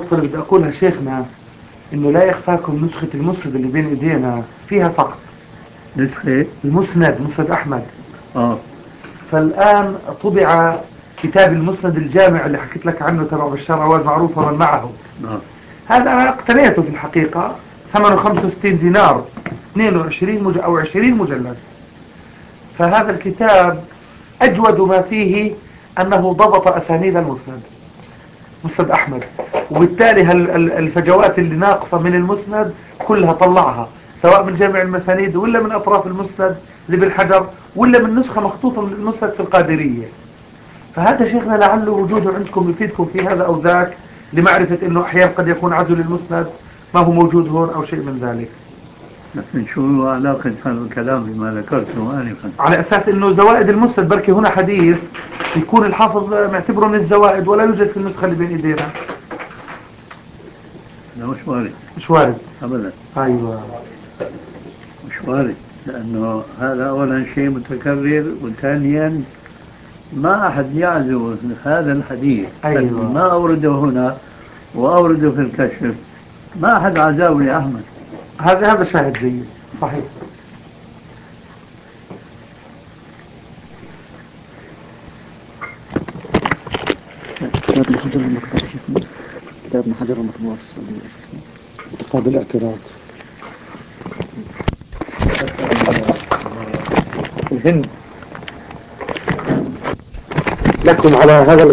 النقطة اللي بدي أقولها شيخنا، إنه لا يخفاكم نسخة المسند اللي بين إيدينا فيها سقط. نسخة المسند، مسند أحمد. اه فالآن طبع كتاب المسند الجامع اللي حكيت لك عنه تبع بشار عواد معروف ومن معه. اه هذا أنا اقتنيته في الحقيقة، ثمنه 65 دينار، 22 أو 20 مجلد. فهذا الكتاب أجود ما فيه أنه ضبط أسانيد المسند، مسند أحمد، وبالتالي الفجوات اللي ناقصة من المسند كلها طلعها، سواء من جامع المسانيد ولا من أطراف المسند لابن حجر، ولا من نسخة مخطوطة من المسند في القادرية. فهذا شيخنا لعله وجوده عندكم يفيدكم في هذا أو ذاك، لمعرفة أنه أحيانا قد يكون عزل المسند ما هو موجود هون أو شيء من ذلك. لكن شو علاقة هذا الكلام بما ذكرته آنفا؟ على أساس أنه زوائد المسند بركي هنا حديث يكون الحافظ معتبره من الزوائد ولا يوجد في النسخة اللي بين إيدينا. لا مش وارد مش وارد. أبدا، أيوة. مش وارد، لأنه هذا أولا شيء متكرر، وثانيا ما أحد يعزو هذا الحديث الذي أيوة. ما أورده هنا وأورده في الكشف، ما أحد عزاه لأحمد. هذا شاهد جيد صحيح. كتاب ابن حجر المطبوع شو اسمه؟ كتاب ابن حجر المطبوع في السعودية شو اسمه؟ اعتقاد الاعتراض. الهند لكم على هذا